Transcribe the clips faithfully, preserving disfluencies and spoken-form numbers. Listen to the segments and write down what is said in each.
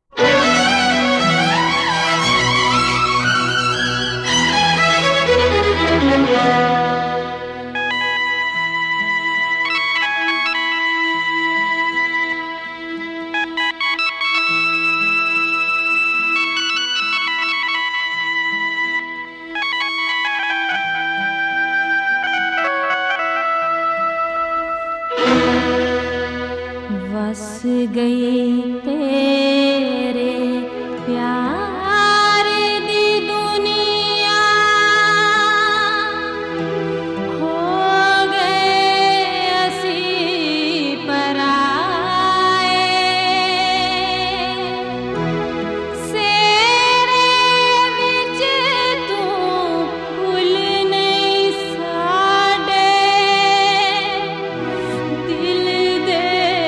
बस गई तेरे प्यार दी दुनिया, हो गए असी पराए, सेरे विच तू फुल नहीं साडे, दिल दे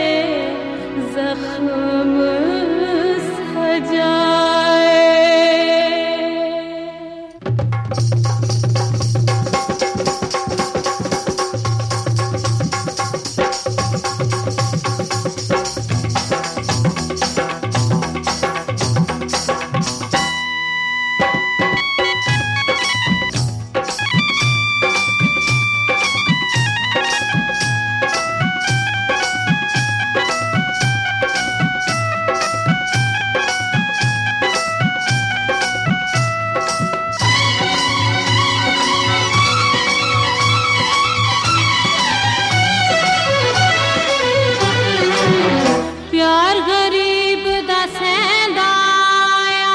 जख्म सजाए। प्यार गरीब दा सैंदा आया,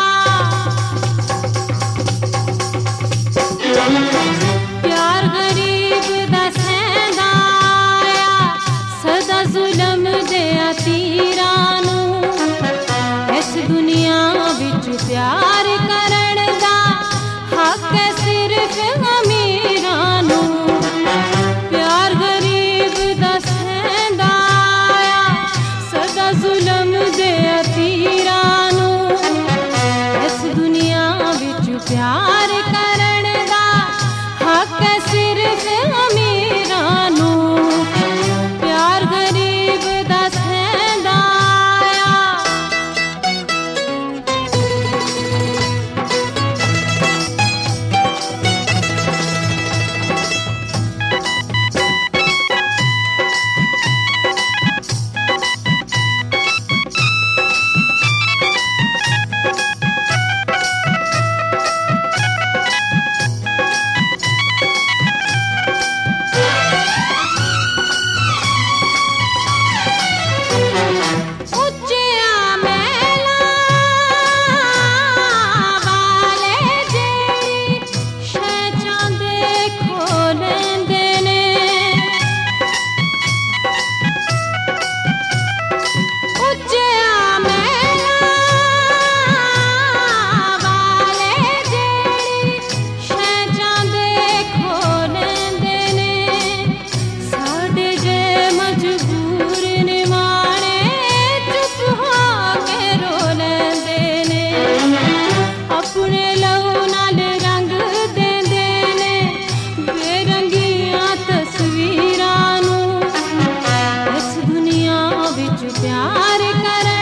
प्यार गरीब दा सैंदा आया, सदा जुल्म दिया तीरां नूं, इस दुनिया विच प्यार करन दा हक है सिर्फ अमीरां नूं। प्यार गरीब दा सैंदा आया, सदा जुल्म दे तीरां नूं, इस दुनिया विच प्यार करन दा हक है सिर्फ अमीरां नूं। प्यार गरीब दा सैंदा आया। प्यार कर